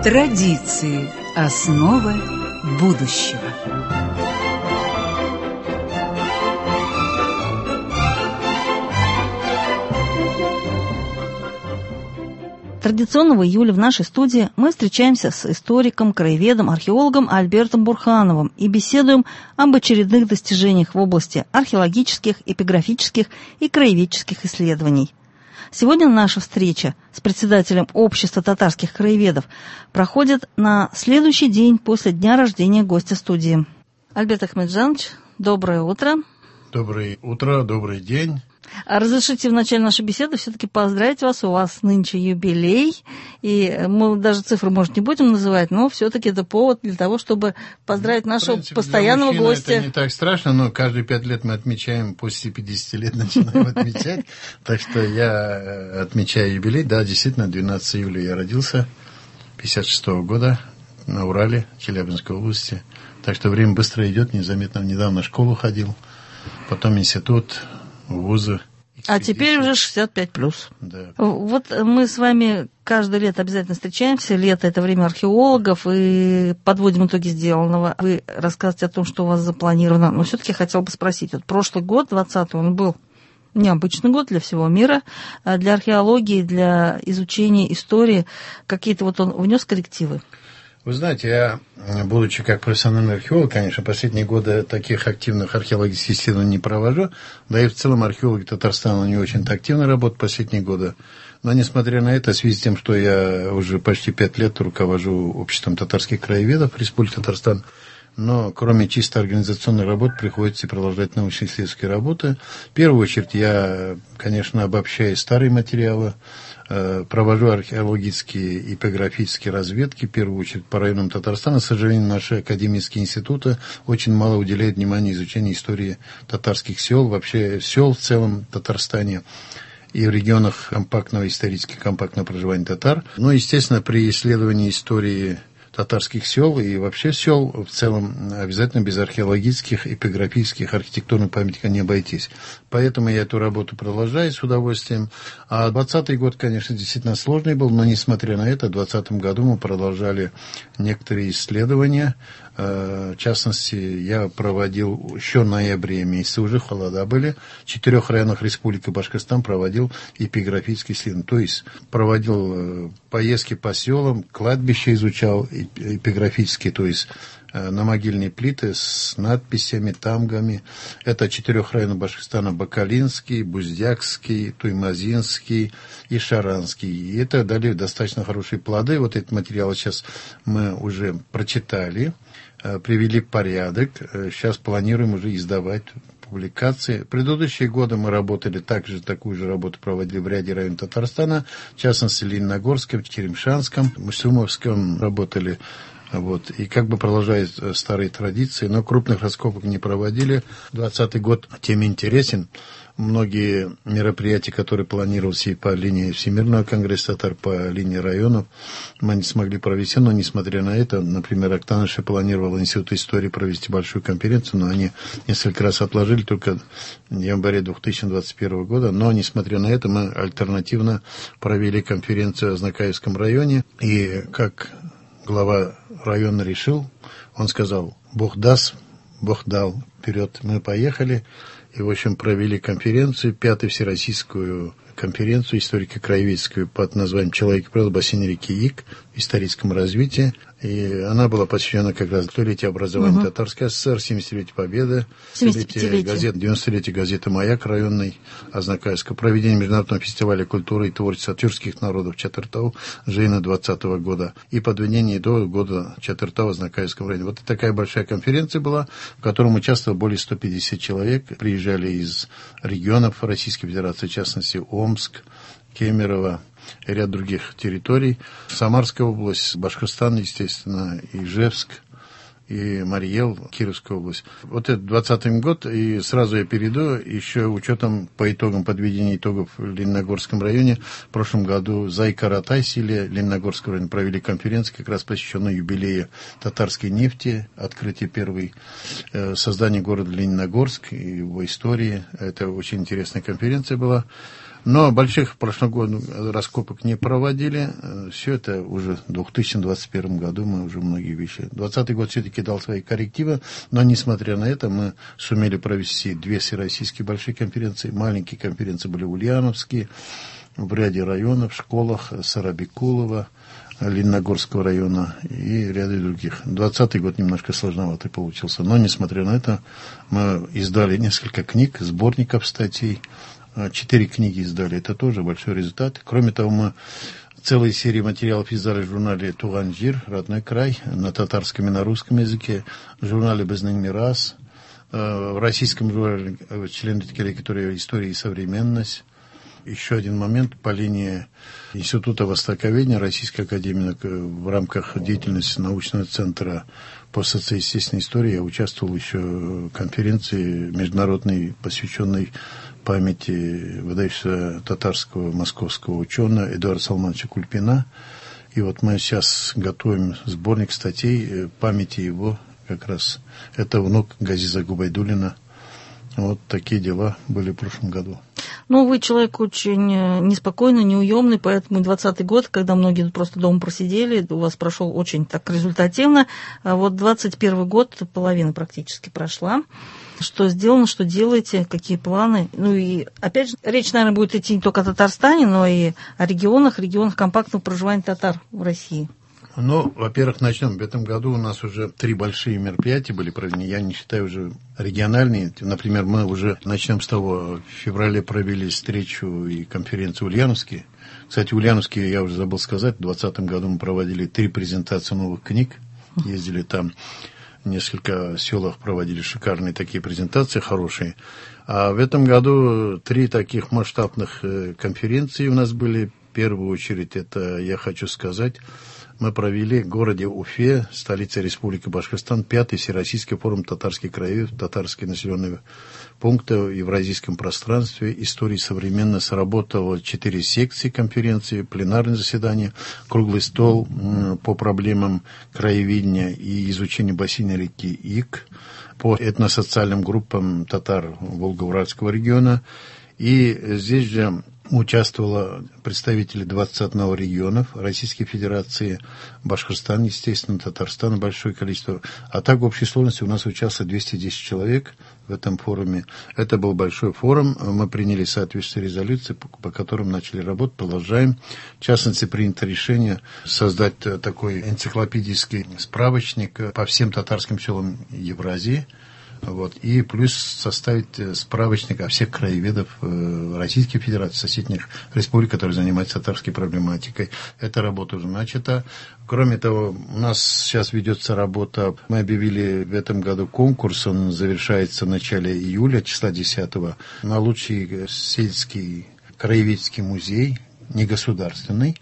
Традиции – основа будущего. Традиционно в июле в нашей студии мы встречаемся с историком, краеведом, археологом Альбертом Бурхановым и беседуем об очередных достижениях в области археологических, эпиграфических и краеведческих исследований. Сегодня наша встреча с председателем Общества татарских краеведов проходит на следующий день после дня рождения гостя студии. Альберт Ахмеджанович, доброе утро. Доброе утро, добрый день. Разрешите в начале нашей беседы все-таки поздравить вас, у вас нынче юбилей, и мы даже цифры, может, не будем называть, но все-таки это повод для того, чтобы поздравить нашего постоянного гостя. Это не так страшно, но каждые 5 лет мы отмечаем, после 50 лет начинаем отмечать, так что я отмечаю юбилей, да, действительно, 12 июля я родился, 56-го года, на Урале, Челябинской области, так что время быстро идет, незаметно, недавно в школу ходил, потом институт, вузы. А теперь уже 65+. Да. Вот мы с вами каждое лето обязательно встречаемся. Лето – это время археологов, и подводим итоги сделанного. Вы рассказываете о том, что у вас запланировано. Но все-таки хотел бы спросить. Вот прошлый год, 2020, он был необычный год для всего мира, для археологии, для изучения истории. Какие-то вот он внес коррективы? Вы знаете, я, будучи как профессиональный археолог, конечно, последние годы таких активных археологических исследований не провожу, да и в целом археологи Татарстана не очень-то активно работают последние годы. Но, несмотря на это, в связи с тем, что я уже почти 5 лет руковожу обществом татарских краеведов Республики Татарстан, но кроме чисто организационной работы приходится продолжать научно-исследовательские работы. В первую очередь я, конечно, обобщаю старые материалы, провожу археологические и эпиграфические разведки, в первую очередь по районам Татарстана. К сожалению, наши академические институты очень мало уделяют внимания изучению истории татарских сел, вообще сел в целом в Татарстане и в регионах компактного, исторически компактного проживания татар. Ну, естественно, при исследовании истории татарских сел и вообще сел в целом обязательно без археологических, эпиграфических, архитектурных памятников не обойтись. Поэтому я эту работу продолжаю с удовольствием. А 2020 год, конечно, действительно сложный был, но несмотря на это, в 2020 году мы продолжали некоторые исследования. В частности, я проводил еще в ноябре месяце, уже холода были, в 4 районах Республики Башкортостан проводил эпиграфические исследования. То есть проводил поездки по селам, кладбища изучал эпиграфические, то есть на могильные плиты с надписями, тамгами. Это 4 районов Башкортостана: Бакалинский, Буздякский, Туймазинский и Шаранский. И это дали достаточно хорошие плоды. Вот этот материал сейчас мы уже прочитали, привели в порядок. Сейчас планируем уже издавать публикации. Предыдущие годы мы работали такую же работу проводили в ряде районов Татарстана, в частности, в Лениногорском, в Черемшанском, в Мусумовском работали. Вот. И как бы продолжают старые традиции, но крупных раскопок не проводили. 2020 год тем интересен. Многие мероприятия, которые планировались и по линии Всемирного конгресса татар, по линии районов, мы не смогли провести, но несмотря на это, например, Актаныша планировал Институт истории провести большую конференцию, но они несколько раз отложили только в январе 2021 года, но несмотря на это, мы альтернативно провели конференцию о Знакаевском районе, и как глава района решил, он сказал: Бог даст, Бог дал, вперед. Мы поехали и, в общем, провели конференцию, 5-ю всероссийскую конференцию историко-краеведческую под названием «Человек и природа. Бассейн реки Ик. В историческом развитии». И она была посвящена как раз 100-летию образования Татарской ССР, 70-летию Победы, 90-летию газеты «Маяк» районной Азнакаевска, проведение Международного фестиваля культуры и творчества тюркских народов Чатыртау Жейна 2020 года и подведение итогов года Чатыртау в Азнакаевском районе. Вот такая большая конференция была, в которой участвовало более 150 человек. Приезжали из регионов Российской Федерации, в частности, Омск, Кемерово и ряд других территорий. Самарская область, Башкортостан, естественно, Ижевск, и Марий-Эл, Кировская область. Вот это 2020 год, и сразу я перейду, еще учетом по итогам подведения итогов в Лениногорском районе. В прошлом году в Зай-Каратай, селе Лениногорского района, провели конференцию, как раз посвященную юбилею татарской нефти, открытие первой, создания города Лениногорск и его истории. Это очень интересная конференция была. Но больших прошлогодних раскопок не проводили. Все это уже в 2021 году мы уже многие вещи. 2020 год все-таки дал свои коррективы, но несмотря на это мы сумели провести 2 всероссийские большие конференции. Маленькие конференции были ульяновские, в ряде районов, школах Сарабикулова, Лениногорского района и ряда других. 2020 год немножко сложноватый получился. Но, несмотря на это, мы издали несколько книг, сборников статей. 4 книги издали. Это тоже большой результат. Кроме того, мы целые серии материалов издали в журнале «Туган жир», «Родной край», на татарском и на русском языке, в журнале «Безнен Мирас», в российском журнале «Член который история и современность». Еще один момент по линии Института востоковедения Российской академии в рамках деятельности научного центра по социоестественной истории я участвовал еще в конференции международной, посвященной памяти выдающегося татарского московского ученого Эдуарда Салмановича Кульпина. И вот мы сейчас готовим сборник статей памяти его, как раз это внук Газиза Губайдуллина. Вот такие дела были в прошлом году. Ну, вы человек очень неспокойный, неуемный, поэтому 2020 год, когда многие просто дома просидели, у вас прошел очень так результативно. А вот 2021 год, половина практически прошла. Что сделано, что делаете, какие планы? Ну и, опять же, речь, наверное, будет идти не только о Татарстане, но и о регионах компактного проживания татар в России. Ну, во-первых, начнем. В этом году у нас уже 3 большие мероприятия были проведены. Я не считаю уже региональные. Например, мы уже начнем с того, в феврале провели встречу и конференцию Ульяновские. Кстати, Ульяновские, я уже забыл сказать, в 2020 году мы проводили 3 презентации новых книг. Ездили там, в несколько селах проводили шикарные такие презентации, хорошие. А в этом году 3 таких масштабных конференции у нас были. В первую очередь, это, я хочу сказать, мы провели в городе Уфе, столице Республики Башкортостан, 5-й Всероссийский форум татарских краев, татарские населенные пункты в евразийском пространстве, истории современно. Сработало 4 секции конференции, пленарное заседание, круглый стол по проблемам краеведения и изучения бассейна реки Ик, по этносоциальным группам татар Волго-Уральского региона. И здесь же участвовало представители 21 регионов Российской Федерации, Башкортостан, естественно, Татарстан, большое количество. А так в общей сложности у нас участвовало 210 человек в этом форуме. Это был большой форум. Мы приняли соответствующие резолюции, по которым начали работать, продолжаем. В частности, принято решение создать такой энциклопедический справочник по всем татарским селам Евразии. Вот. И плюс составить справочник о всех краеведов Российской Федерации, соседних республик, которые занимаются татарской проблематикой. Эта работа уже начата. Кроме того, у нас сейчас ведется работа. Мы объявили в этом году конкурс, он завершается в начале июля, числа 10-го, на лучший сельский краеведческий музей, негосударственный.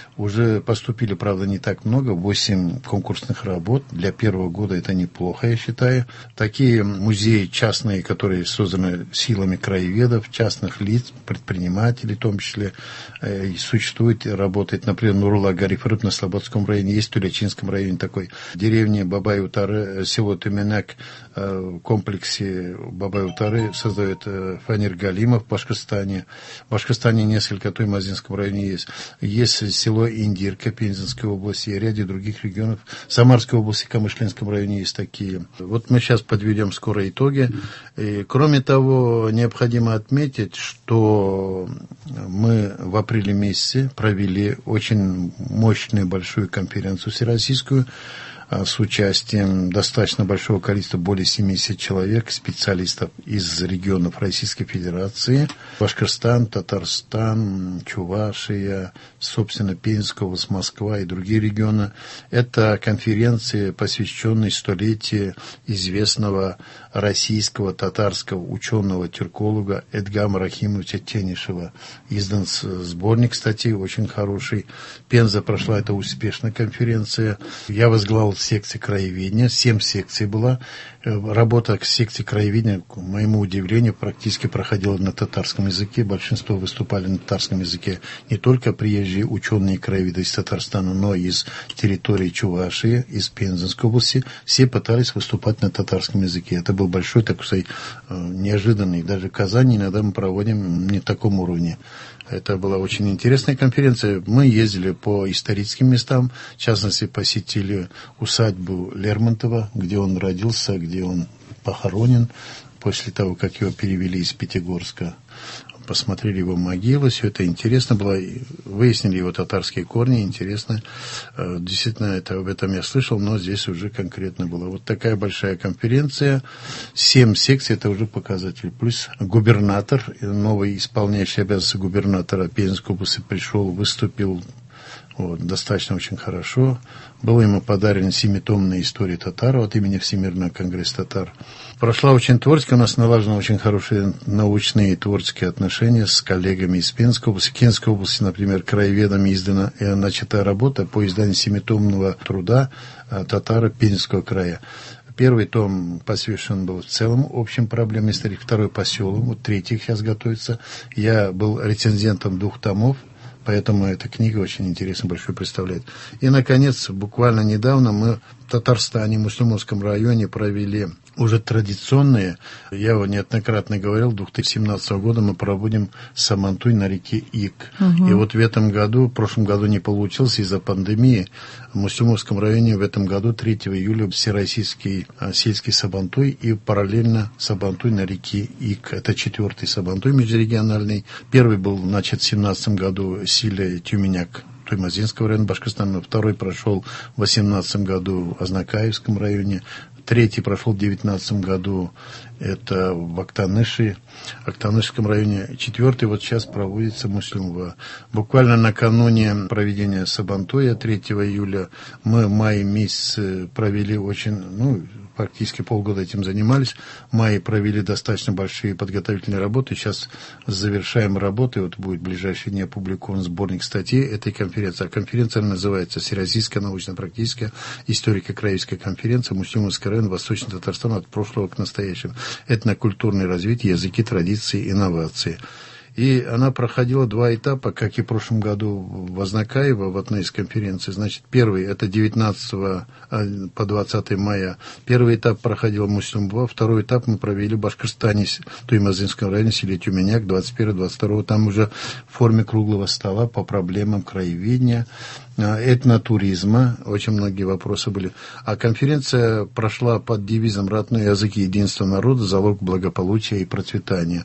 Уже поступили, правда, не так много, 8 конкурсных работ. Для первого года это неплохо, я считаю. Такие музеи частные, которые созданы силами краеведов, частных лиц, предпринимателей в том числе, существует, работает. Например, Нурула Гарифрыб на Слободском районе, есть в Тулячинском районе такой. Деревня Бабай-Утары, село Тюменак, в комплексе Бабай-Утары создает Фанир Галимов в Башкортостане. В Башкортостане несколько, то и в Мазинском районе есть. Есть село Индирка Пензенской области и ряде других регионов. В Самарской области, Камышлинском районе есть такие. Вот мы сейчас подведем скоро итоги. И, кроме того, необходимо отметить, что мы в апреле месяце провели очень мощную большую конференцию всероссийскую с участием достаточно большого количества, более 70 человек, специалистов из регионов Российской Федерации, Башкортостан, Татарстан, Чувашия, собственно, Пензенская область, Москва и другие регионы. Это конференции, посвященные столетию известного российского татарского ученого-тюрколога Эдгама Рахимовича Тенишева. Издан сборник статей, очень хороший. Пенза прошла, это успешная конференция. Я возглавил секции краеведения, 7 секций было. Работа секции краеведения, к моему удивлению, практически проходила на татарском языке. Большинство выступали на татарском языке не только приезжие ученые краеведы из Татарстана, но и из территории Чувашии, из Пензенской области. Все пытались выступать на татарском языке. Это был большой, так сказать, неожиданный. Даже в Казани иногда мы проводим не в таком уровне. Это была очень интересная конференция. Мы ездили по историческим местам, в частности, посетили усадьбу Лермонтова, где он родился, где он похоронен, после того, как его перевели из Пятигорска. Посмотрели его могилу, все это интересно было, выяснили его татарские корни, интересно. Действительно, об этом я слышал, но здесь уже конкретно было. Вот такая большая конференция, 7 секций, это уже показатель. Плюс губернатор, новый исполняющий обязанности губернатора Пензенской области пришел, выступил достаточно очень хорошо. Была ему подарена 7-томная история татар от имени Всемирного конгресса татар. Прошла очень творчески, у нас налажены очень хорошие научные и творческие отношения с коллегами из Пензенской области. В Кенской области, например, краеведами издана начатая работа по изданию 7-томного труда татары Пензенского края. Первый том посвящен был в целом общим проблемам истории, второй по селам, вот третий сейчас готовится. Я был рецензентом 2 томов. Поэтому эта книга очень интересно большой представляет. И, наконец, буквально недавно мы в Татарстане, в Муслюмовском районе провели уже традиционные, я неоднократно говорил, 2017 года мы проводим Сабантуй на реке Ик. И вот в этом году, в прошлом году не получилось из-за пандемии, в Муслюмовском районе в этом году 3 июля всероссийский сельский Сабантуй и параллельно Сабантуй на реке Ик. Это 4-й Сабантуй межрегиональный. Первый был начат в 2017 году в селе Тюменяк Туймазинского района Башкортостана. Второй прошел в 2018 году в Азнакаевском районе. Третий прошел в 2019 году, это в Актанышском районе. Четвертый вот сейчас проводится в Муслюмово. Буквально накануне проведения Сабантуя 3 июля мы в мае месяце провели очень, практически полгода этим занимались. В мае провели достаточно большие подготовительные работы. Сейчас завершаем работы. Вот будет в ближайшие дни опубликован сборник статей этой конференции. А конференция называется «Всероссийская научно-практическая историко-краеведческая конференция Муслюмовский район, Восточный Татарстан от прошлого к настоящему. Этнокультурное развитие, языки, традиции, инновации». И она проходила 2 этапа, как и в прошлом году в Азнакаево, в одной из конференций. Значит, первый, это 19 по 20 мая. Первый этап проходил в Муслюмово, второй этап мы провели в Башкортостане, в Туймазинском районе, селе Тюменяк, 21-22. Там уже в форме круглого стола по проблемам краеведения, этнотуризма, очень многие вопросы были. А конференция прошла под девизом «Родной язык и единство народа, залог благополучия и процветания».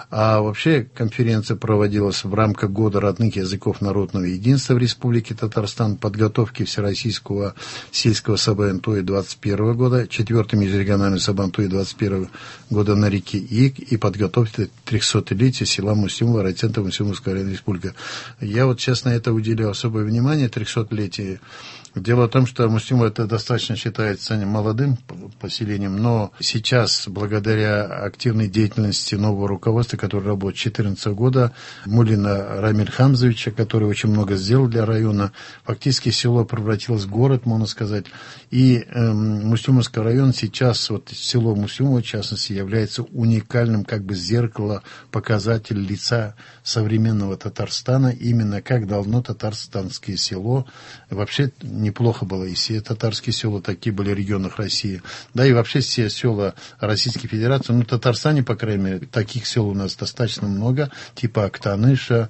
А вообще конференция проводилась в рамках года родных языков народного единства в Республике Татарстан, подготовки Всероссийского сельского Сабантуя 21 года, 4-й межрегиональный Сабантуй 21 года на реке Ик и подготовки 300-летия села Муслюмово, райцентра Муслюмовская районная республика. Я вот сейчас на это уделяю особое внимание, 300-летие. Дело в том, что Муслюмово это достаточно считается молодым поселением, но сейчас, благодаря активной деятельности нового руководства, которое работает 14 года, Мулина Рамиль Хамзовича, который очень много сделал для района, фактически село превратилось в город, можно сказать. И Муслюмовский район сейчас, вот село Муслюмово, в частности, является уникальным как бы зеркало, показатель лица современного Татарстана, именно как давно татарстанское село. Вообще неплохо было, и все татарские села такие были в регионах России. Да и вообще все села Российской Федерации, в Татарстане, по крайней мере, таких сел у нас достаточно много, типа Актаныша,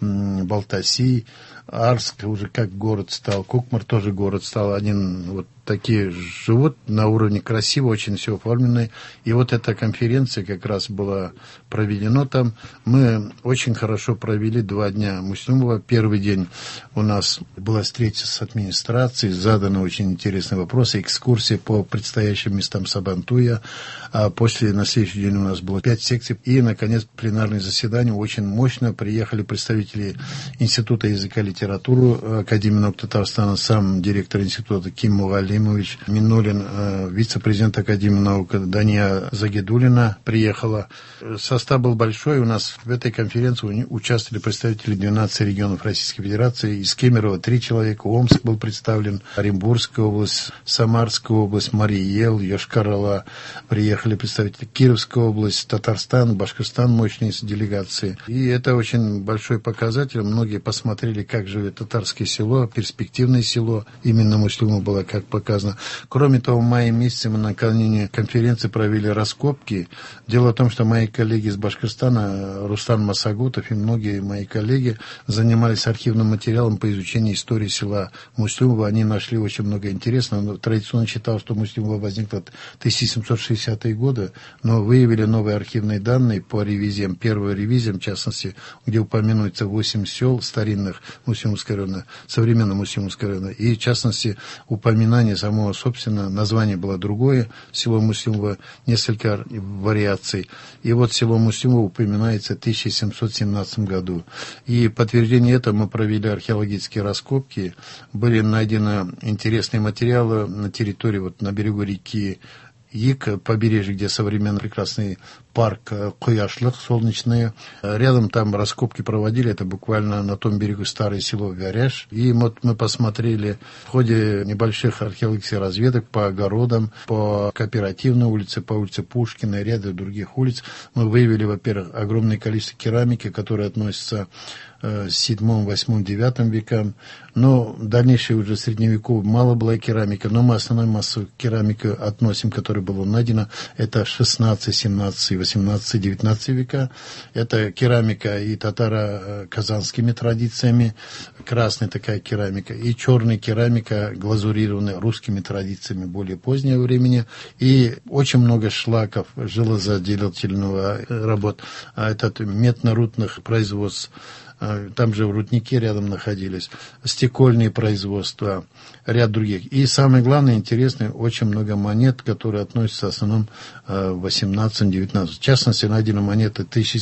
Балтаси, Арск уже как город стал, Кукмар тоже город стал, один вот такие живут на уровне красиво, очень все оформлено. И вот эта конференция как раз была проведена там. Мы очень хорошо провели 2 дня Муслюмово. Первый день у нас была встреча с администрацией, заданы очень интересные вопросы, экскурсия по предстоящим местам Сабантуя. А на следующий день у нас было 5 секций. И, наконец, пленарное заседание очень мощно. Приехали представители Института языка и литературы Академии наук Татарстана, сам директор института Ким Мугалим, Наимович Минулин, вице-президент Академии наук Дания Загидулина приехала. Состав был большой. У нас в этой конференции участвовали представители 12 регионов Российской Федерации. Из Кемерово 3 человека, Омск был представлен, Оренбургская область, Самарская область, Марий-Эл, Йошкар-Ола. Приехали представители Кировской области, Татарстан, Башкортостан, мощные делегации. И это очень большой показатель. Многие посмотрели, как живет татарское село, перспективное село. Именно Муслимова было как показано. Кроме того, в мае месяце мы накануне конференции провели раскопки. Дело в том, что мои коллеги из Башкортостана, Рустам Масагутов и многие мои коллеги занимались архивным материалом по изучению истории села Муслимова. Они нашли очень много интересного. Но традиционно считал, что Муслимова возникла в 1760-е годы, но выявили новые архивные данные по ревизиям. Первая ревизия, в частности, где упоминаются 8 сел старинных Муслимовского района, современного Муслимовского района. И, в частности, упоминание самого, собственно, название было другое, село Муслимово, несколько вариаций. И вот село Муслимово упоминается в 1717 году. И подтверждение этого мы провели археологические раскопки. Были найдены интересные материалы на территории, вот на берегу реки Ик, побережье, где современный прекрасный парк Куяшлык, солнечные. Рядом там раскопки проводили, это буквально на том берегу старое село Вяряш. И вот мы посмотрели в ходе небольших археологических разведок по огородам, по Кооперативной улице, по улице Пушкина и ряду других улиц. Мы выявили, во-первых, огромное количество керамики, которая относится к 7, 8, 9 векам. Но в дальнейшем уже средневековой мало было керамики, но мы основную массу керамики относим, которая была найдена, это 16, 17, 18, 19 века. Это керамика и татаро-казанскими традициями, красная такая керамика, и черная керамика, глазурированная русскими традициями более позднего времени. И очень много шлаков, железоделательного работ, это медно-рудных производств. Там же рудники рядом находились, стекольные производства, ряд других. И самое главное, интересное, очень много монет, которые относятся в основном к 18-19. В частности, найдены монеты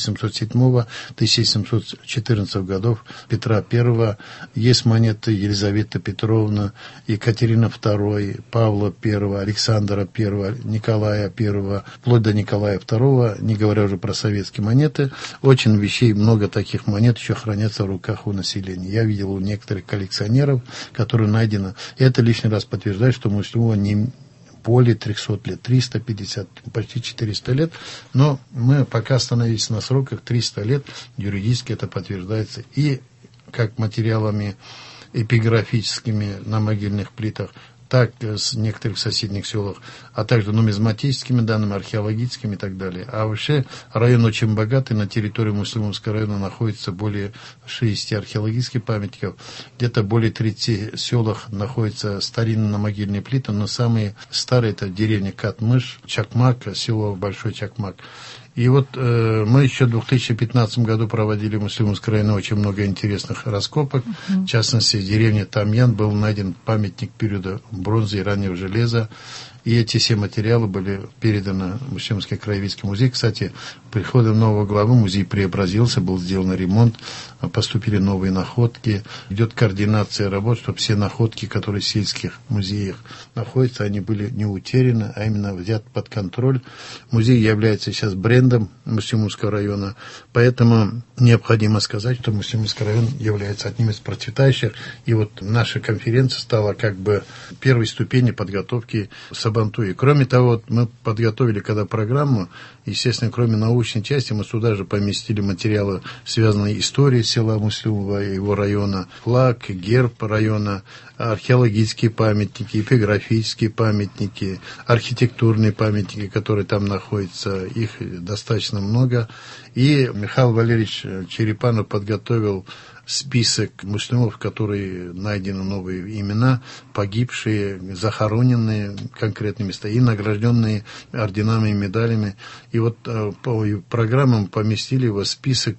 1707-1714 годов Петра I. Есть монеты Елизаветы Петровны, Екатерины II, Павла I, Александра I, Николая I, вплоть до Николая II, не говоря уже про советские монеты. Очень вещей, много таких монет еще хранятся в руках у населения. Я видел у некоторых коллекционеров, которые найдены. Это лишний раз подтверждает, что Муслимова не более 300 лет, 350, почти 400 лет. Но мы пока остановились на сроках 300 лет, юридически это подтверждается и как материалами эпиграфическими на могильных плитах, так с некоторых соседних селах, а также нумизматическими данными, археологическими и так далее. А вообще район очень богатый, на территории Муслимовского района находится более 60 археологических памятников, где-то более 30 селах находятся старинные могильные плиты, но самые старые это деревня Катмыш, Чакмак, село Большой Чакмак. И вот мы еще в 2015 году проводили в Муслимовском районе очень много интересных раскопок. В частности, в деревне Тамьян был найден памятник периода бронзы и раннего железа. И эти все материалы были переданы в Муслимовский краеведческий музей. Кстати, при приходе нового главы музей преобразился, был сделан ремонт, поступили новые находки. Идет координация работ, чтобы все находки, которые в сельских музеях находятся, они были не утеряны, а именно взяты под контроль. Музей является сейчас брендом Муслимовского района, поэтому необходимо сказать, что Муслимовский район является одним из процветающих. И вот наша конференция стала как бы первой ступенью подготовки Сабантуи. Кроме того, мы подготовили когда программу, естественно, кроме научной части, мы сюда же поместили материалы, связанные с историей села Муслимова и его района, флаг, герб района, археологические памятники, эпиграфические памятники, архитектурные памятники, которые там находятся, их достаточно много. И Михаил Валерьевич Черепанов подготовил список муслимов, в которые найдены новые имена, погибшие, захороненные конкретные места и награжденные орденами и медалями. И вот по программам поместили в список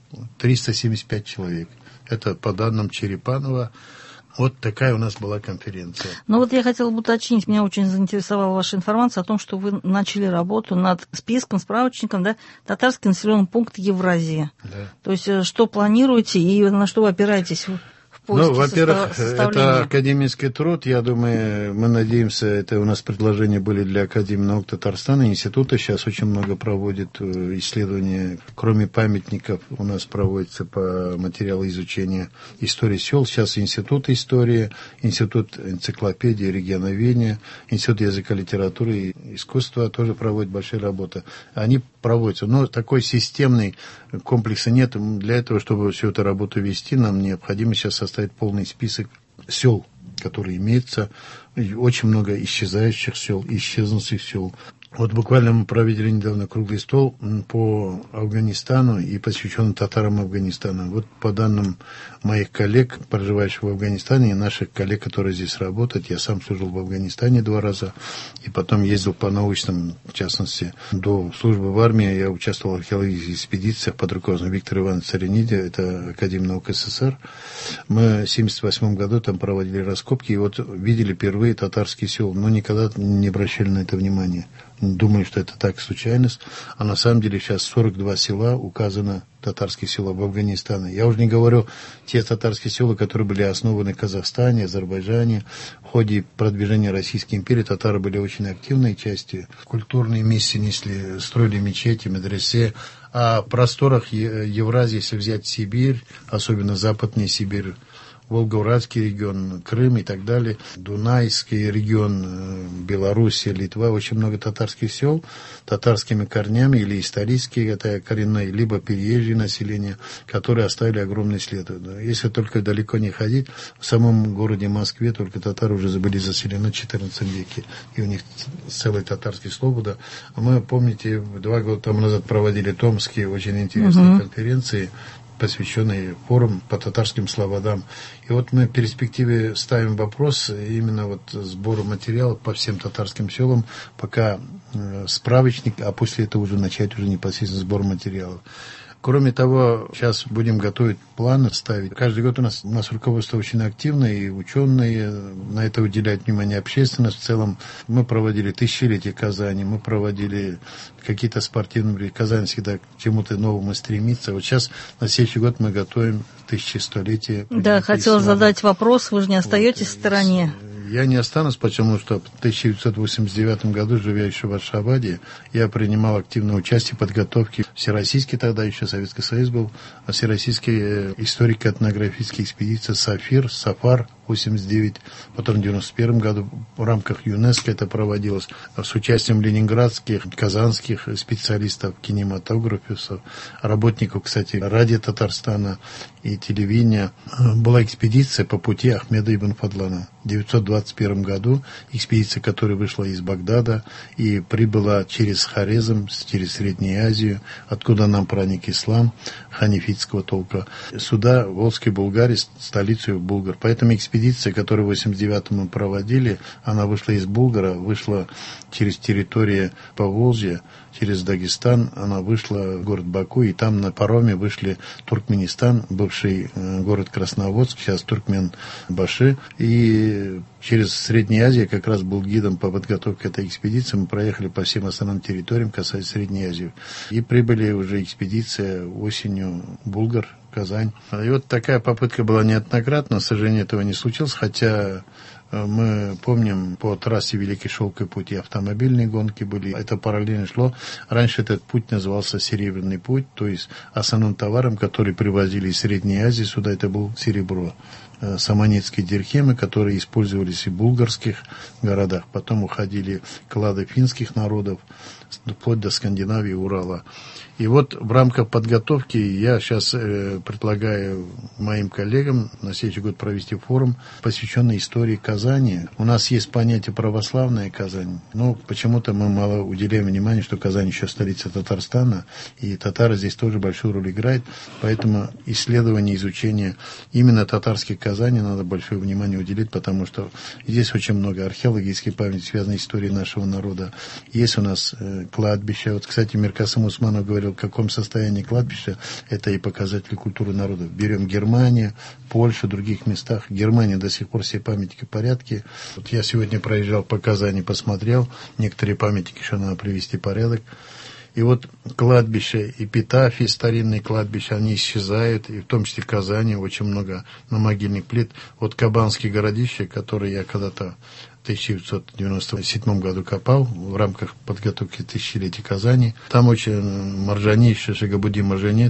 375 человек. Это по данным Черепанова. Вот такая у нас была конференция. Ну вот я хотела бы уточнить, меня очень заинтересовала ваша информация о том, что вы начали работу над списком, справочником, да, татарский населенный пункт Евразии. Да. То есть что планируете и на что вы опираетесь в поиске во-первых, составления? Это академический труд. Я думаю, мы надеемся, это у нас предложения были для Академии наук Татарстана. Института сейчас очень много проводит исследования. Кроме памятников, у нас проводится по материалу изучения истории сел. Сейчас Институт истории, Институт энциклопедии, регионоведения, Институт языка, литературы и искусства тоже проводят большие работы. Они проводятся. Но такой системной комплекса нет. Для этого, чтобы всю эту работу вести, нам необходимо сейчас составить полный список сел, которые имеются. Очень много исчезающих сел, исчезнувших сел. Вот буквально мы провели недавно круглый стол по Афганистану и посвященный татарам Афганистана. Вот по данным моих коллег, проживающих в Афганистане, и наших коллег, которые здесь работают, я сам служил в Афганистане 2 раза, и потом ездил по научным, в частности, до службы в армии. Я участвовал в археологических экспедициях под руководством Виктора Ивановича Цариниди, это Академия наук СССР. Мы в 1978 году там проводили раскопки, и вот видели впервые татарские села, но никогда не обращали на это внимания. Думали, что это так, случайность. А на самом деле сейчас 42 села указано, татарские села в Афганистане. Я уже не говорю те татарские села, которые были основаны в Казахстане, Азербайджане. В ходе продвижения Российской империи татары были очень активной частью. Культурные миссии несли, строили мечети, медресе. А в просторах Евразии, если взять Сибирь, особенно Западная Сибирь, Волгоградский регион, Крым и так далее, Дунайский регион, Белоруссия, Литва, очень много татарских сел, татарскими корнями или исторические, это коренные, либо переезжие населения, которые оставили огромный след. Если только далеко не ходить, в самом городе Москве только татары уже были заселены в XIV веке, и у них целый татарский слобода. Мы, помните, 2 года тому назад проводили томские очень интересные конференции, посвященный форум по татарским слободам. И вот мы в перспективе ставим вопрос именно вот сбору материалов по всем татарским селам, пока справочник, а после этого уже начать уже непосредственно сбор материалов. Кроме того, сейчас будем готовить планы, ставить. Каждый год у нас руководство очень активное, и ученые на это уделяют внимание, общественность в целом. Мы проводили тысячелетие Казани, мы проводили какие-то спортивные. Казань всегда к чему-то новому стремится. Вот сейчас на следующий год мы готовим 1100-летие. Да, хотела задать вопрос, вы же не остаетесь в стороне. Я не останусь, потому что в 1989 году, живя еще в Ашхабаде, я принимал активное участие в подготовке всероссийской, тогда еще Советский Союз был, всероссийской историко-этнографической экспедиции «Сафар», 89, потом в 91 году в рамках ЮНЕСКО это проводилось с участием ленинградских, казанских специалистов, кинематографистов, работников, кстати, радио Татарстана и телевидения. Была экспедиция по пути Ахмеда ибн Фадлана в 1921 году, экспедиция, которая вышла из Багдада и прибыла через Хорезм, через Среднюю Азию, откуда нам проник ислам ханифитского толка. Сюда, в Волжской Булгарии, столицу Булгар. Поэтому экспедиция, которую в 1989 мы проводили, она вышла из Булгара, вышла через территорию Поволжья, через Дагестан, она вышла в город Баку, и там на пароме вышли Туркменистан, бывший город Красноводск, сейчас Туркменбаши, и через Среднюю Азию как раз был гидом по подготовке этой экспедиции. Мы проехали по всем основным территориям, касаясь Средней Азии. И прибыли уже экспедиция осенью в Булгар, Казань. И вот такая попытка была неоднократна, к сожалению, этого не случилось, хотя мы помним, по трассе Великий Шелковый путь и автомобильные гонки были. Это параллельно шло. Раньше этот путь назывался Серебряный путь, то есть основным товаром, который привозили из Средней Азии сюда, это был серебро. Саманецкие дирхемы, которые использовались и в булгарских городах. Потом уходили клады финских народов, вплоть до Скандинавии и Урала. И вот в рамках подготовки я сейчас предлагаю моим коллегам на следующий год провести форум, посвященный истории Казани. У нас есть понятие православная Казань, но почему-то мы мало уделяем внимания, что Казань еще столица Татарстана, и татары здесь тоже большую роль играют, поэтому исследование, изучение именно татарских Казани надо большое внимание уделить, потому что здесь очень много археологической памяти, связанной с историей нашего народа. Есть у нас кладбища. Вот, кстати, Миркасым Усманов говорил, в каком состоянии кладбища, это и показатель культуры народа. Берем Германию, Польшу, других местах. Германия до сих пор все памятники в порядке. Вот я сегодня проезжал по Казани, посмотрел. Некоторые памятники еще надо привести в порядок. И вот кладбища, эпитафии, старинные кладбища, они исчезают, и в том числе в Казани очень много намогильных плит. Вот Кабанские городища, которые я когда-то в 1997 году копал в рамках подготовки тысячелетия Казани. Там очень Маржани, Шишигабуди Маржани,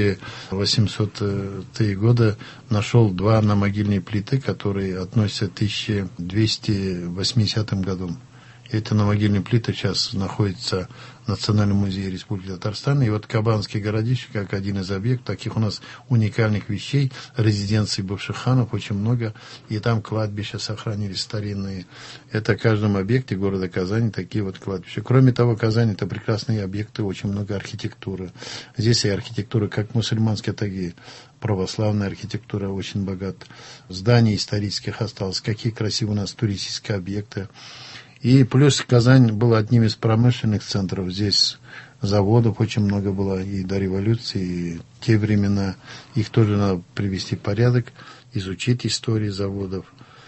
1800 года нашел 2 намогильные плиты, которые относятся к 1280 годам. Эти намогильные плиты сейчас находятся в Национальном музее Республики Татарстан. И вот Кабанские городища, как один из объектов, таких у нас уникальных вещей, резиденций бывших ханов очень много. И там кладбища сохранились старинные. Это в каждом объекте города Казани такие вот кладбища. Кроме того, Казань — это прекрасные объекты, очень много архитектуры. Здесь и архитектура как мусульманская, так и православная архитектура очень богата. Зданий исторических осталось. Какие красивые у нас туристические объекты. И плюс Казань была одним из промышленных центров. Здесь заводов очень много было и до революции, и в те времена. Их тоже надо привести в порядок, изучить историю заводов.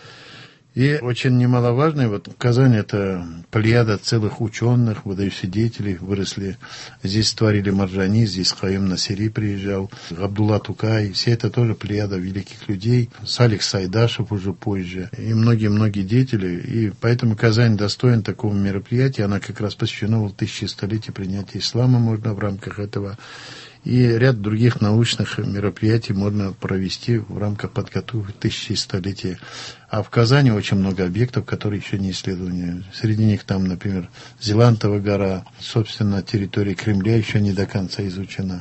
И очень немаловажно, вот Казань — это плеяда целых ученых, выдающихся деятелей выросли. Здесь творили Маржани, здесь Хаим Насири приезжал, Габдулла Тукай. Все это тоже плеяда великих людей. Салих Сайдашев уже позже. И многие-многие деятели. И поэтому Казань достоин такого мероприятия. Она как раз посвящена 1000-летию принятия ислама, можно в рамках этого. И ряд других научных мероприятий можно провести в рамках подготовки 1000-летия. А в Казани очень много объектов, которые еще не исследованы. Среди них там, например, Зелантова гора, собственно, территория Кремля еще не до конца изучена.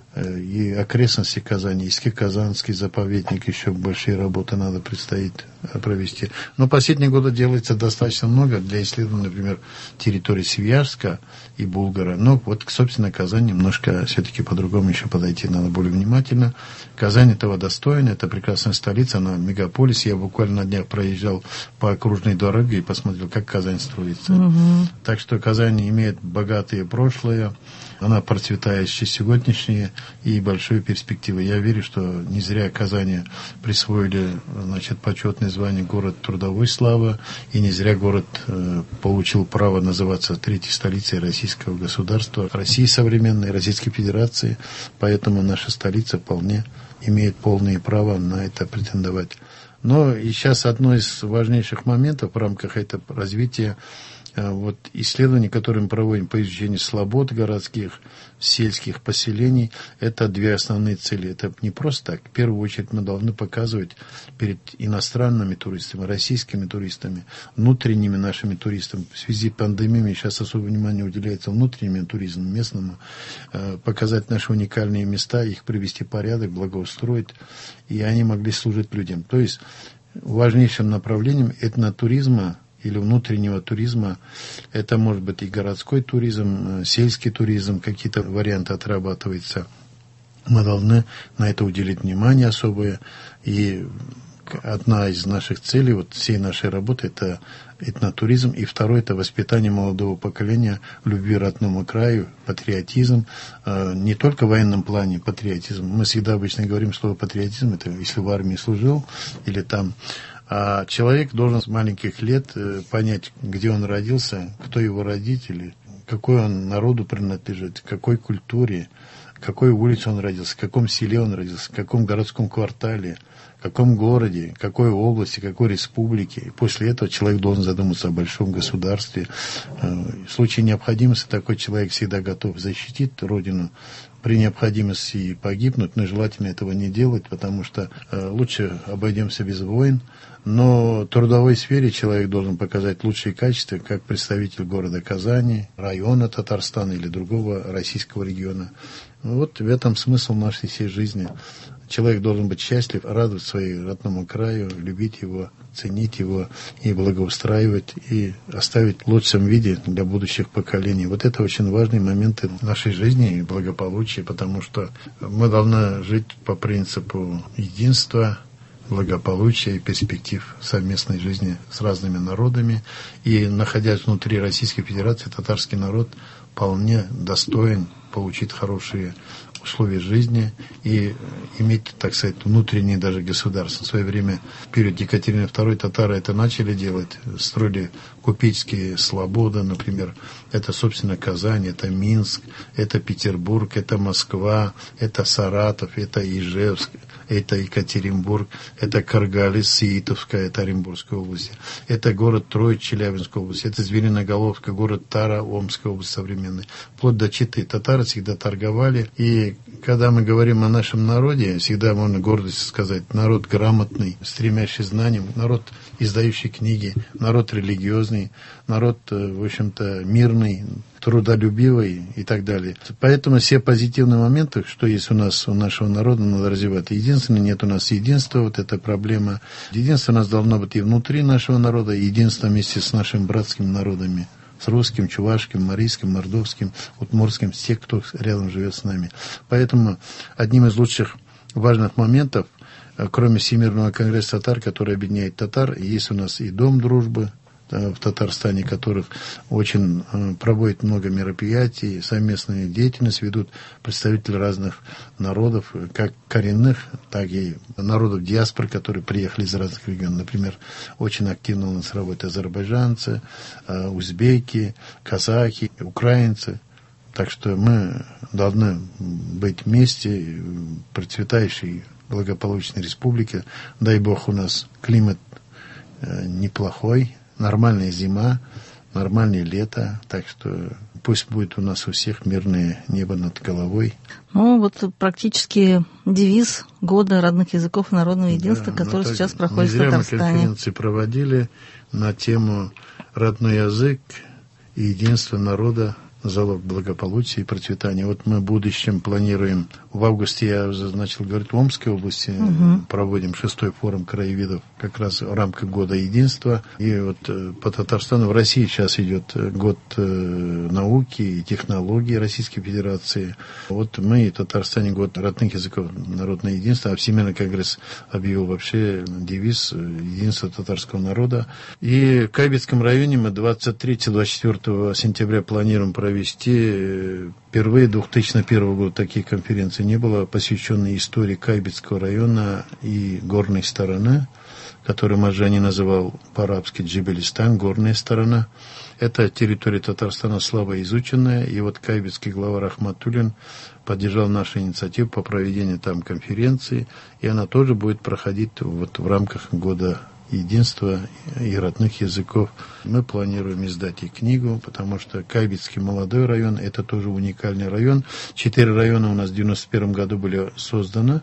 И окрестности Казани, Казанский заповедник, еще большие работы надо предстоит провести. Но последние годы делается достаточно много для исследования, например, территории Свияжска и Булгара. Но вот, собственно, Казань немножко все-таки по-другому еще подойти надо более внимательно. Казань этого достойна, это прекрасная столица, она мегаполис. Я буквально на днях проезжал по окружной дороге и посмотрел, как Казань строится. Так что Казань имеет богатое прошлое, она процветает сегодняшние и большие перспективы. Я верю, что не зря Казани присвоили, почетное звание город трудовой славы, и не зря город получил право называться третьей столицей российского государства, России современной, Российской Федерации. Поэтому наша столица вполне имеет полное право на это претендовать. Но и сейчас одно из важнейших моментов в рамках этого развития исследований, которые мы проводим по изучению слобод городских, сельских поселений, это 2 основные цели. Это не просто так. В первую очередь мы должны показывать перед иностранными туристами, российскими туристами, внутренними нашими туристами. В связи с пандемией сейчас особое внимание уделяется внутреннему туризму, местному, показать наши уникальные места, их привести в порядок, благоустроить, и они могли служить людям. То есть важнейшим направлением этнотуризма или внутреннего туризма, это может быть и городской туризм, сельский туризм, какие-то варианты отрабатываются. Мы должны на это уделить внимание особое. И одна из наших целей, всей нашей работы, это этнотуризм. И второе, это воспитание молодого поколения, любви родному краю, патриотизм. Не только в военном плане патриотизм. Мы всегда обычно говорим слово патриотизм, это если в армии служил, или там. А человек должен с маленьких лет понять, где он родился, кто его родители, какой он народу принадлежит, какой культуре, какой улице он родился, в каком селе он родился, в каком городском квартале, в каком городе, какой области, какой республике. И после этого человек должен задуматься о большом государстве. В случае необходимости такой человек всегда готов защитить родину, при необходимости и погибнуть, но желательно этого не делать, потому что лучше обойдемся без войн. Но в трудовой сфере человек должен показать лучшие качества, как представитель города Казани, района Татарстана или другого российского региона. В этом смысл нашей всей жизни. Человек должен быть счастлив, радовать своему родному краю, любить его, ценить его и благоустраивать, и оставить в лучшем виде для будущих поколений. Это очень важные моменты нашей жизни и благополучия, потому что мы должны жить по принципу единства, благополучия и перспектив совместной жизни с разными народами. И, находясь внутри Российской Федерации, татарский народ вполне достоин получить хорошие условий жизни и иметь, так сказать, внутреннее даже государство. В свое время, в период Екатерины II, татары это начали делать, строили купеческие слободы, например. Это, собственно, Казань, это Минск, это Петербург, это Москва, это Саратов, это Ижевск, это Екатеринбург, это Каргалис, Саитовская, это Оренбургская область, это город Троиц, Челябинская область, это Звериноголовка, город Тара, Омская область современная. Вплоть до Читы татары всегда торговали. И когда мы говорим о нашем народе, всегда можно гордостью сказать, народ грамотный, стремящий к знаниям, народ, издающий книги, народ религиозный, народ, в общем-то, мирный, трудолюбивый и так далее. Поэтому все позитивные моменты, что есть у нас, у нашего народа, надо развивать. Единственное, нет у нас единства, вот эта проблема. Единство у нас должно быть и внутри нашего народа, и единство вместе с нашими братскими народами. С русским, чувашским, марийским, мордовским, удмуртским, с тех, кто рядом живет с нами. Поэтому одним из лучших важных моментов, кроме Всемирного конгресса татар, который объединяет татар, есть у нас и Дом дружбы в Татарстане, которых очень проводит много мероприятий, совместную деятельность ведут представители разных народов, как коренных, так и народов диаспоры, которые приехали из разных регионов. Например, очень активно у нас работают азербайджанцы, узбеки, казахи, украинцы. Так что мы должны быть вместе, процветающей, благополучной республике. Дай Бог, у нас климат неплохой, нормальная зима, нормальное лето, так что пусть будет у нас у всех мирное небо над головой. Ну, вот практически девиз года родных языков и народного единства, который сейчас проходит в Татарстане. Не зря мы конференции проводили на тему «Родной язык и единство народа, залог благополучия и процветания». Вот мы в будущем планируем, в августе, я уже начал говорить, в Омской области проводим 6-й форум краеведов как раз в рамках года единства. И вот по Татарстану в России сейчас идет год науки и технологий Российской Федерации. Вот мы в Татарстане год родных языков народного единства, а Всемирный конгресс объявил вообще девиз единства татарского народа. И в Кайбетском районе мы 23-24 сентября планируем провести впервые 2001 года таких конференций не было, посвященной истории Кайбетского района и горной стороны, которую Марджани называл по-арабски Джибелистан, горная сторона. Это территория Татарстана слабо изученная, и вот кайбетский глава Рахматуллин поддержал нашу инициативу по проведению там конференции, и она тоже будет проходить вот в рамках года единства и родных языков. Мы планируем издать и книгу, потому что Кайбетский молодой район – это тоже уникальный район. 4 района у нас в 1991 году были созданы,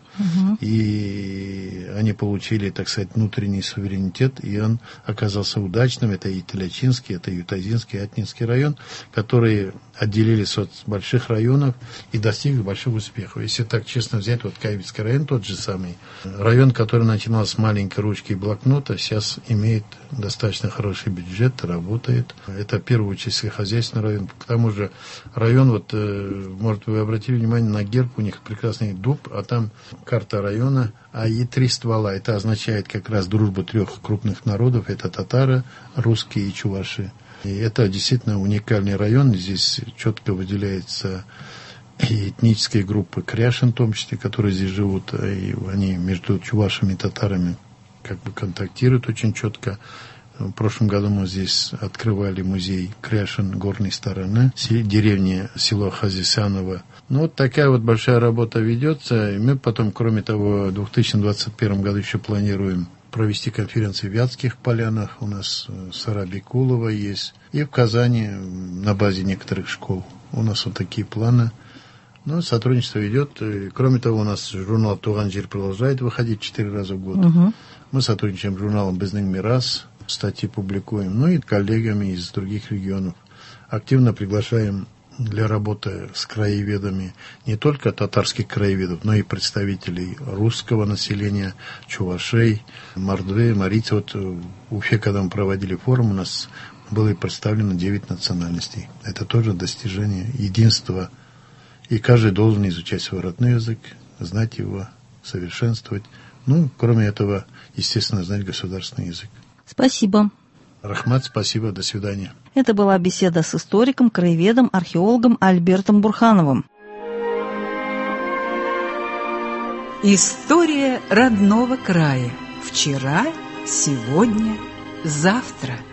и они получили, так сказать, внутренний суверенитет, и он оказался удачным. Это и Телячинский, это и Ютазинский, и Атнинский район, которые отделились от больших районов и достигли больших успехов. Если так честно взять, вот Кайбетский район, тот же самый район, который начинался с маленькой ручки и блокнота, сейчас имеет достаточно хороший бюджет, работает. Это первый сельскохозяйственный район. К тому же район, вот, может, вы обратили внимание на герб, у них прекрасный дуб, а там карта района, а и 3 ствола. Это означает как раз дружбу 3 крупных народов. Это татары, русские и чуваши. И это действительно уникальный район. Здесь четко выделяется и этнические группы кряшин, в том числе, которые здесь живут, и они между чувашами и татарами как бы контактируют очень четко. В прошлом году мы здесь открывали музей кряшин горной стороны, деревни, село Хазисяново. Ну, вот такая вот большая работа ведется. И мы потом, кроме того, в 2021 году еще планируем провести конференции в Вятских полянах. У нас Сара Бекулова есть. И в Казани на базе некоторых школ. У нас вот такие планы. Ну, сотрудничество идет. И, кроме того, у нас журнал «Туганжир» продолжает выходить 4 раза в год. Мы сотрудничаем с журналом «Безнең Мирас», статьи публикуем, ну и коллегами из других регионов. Активно приглашаем для работы с краеведами не только татарских краеведов, но и представителей русского населения, чувашей, мордвы, марийцев. Вот в Уфе, когда мы проводили форум, у нас было представлено 9 национальностей. Это тоже достижение единства. И каждый должен изучать свой родной язык, знать его, совершенствовать. Ну, кроме этого, естественно, знать государственный язык. Спасибо. Рахмат, спасибо, до свидания. Это была беседа с историком, краеведом, археологом Альбертом Бурхановым. История родного края. Вчера, сегодня, завтра.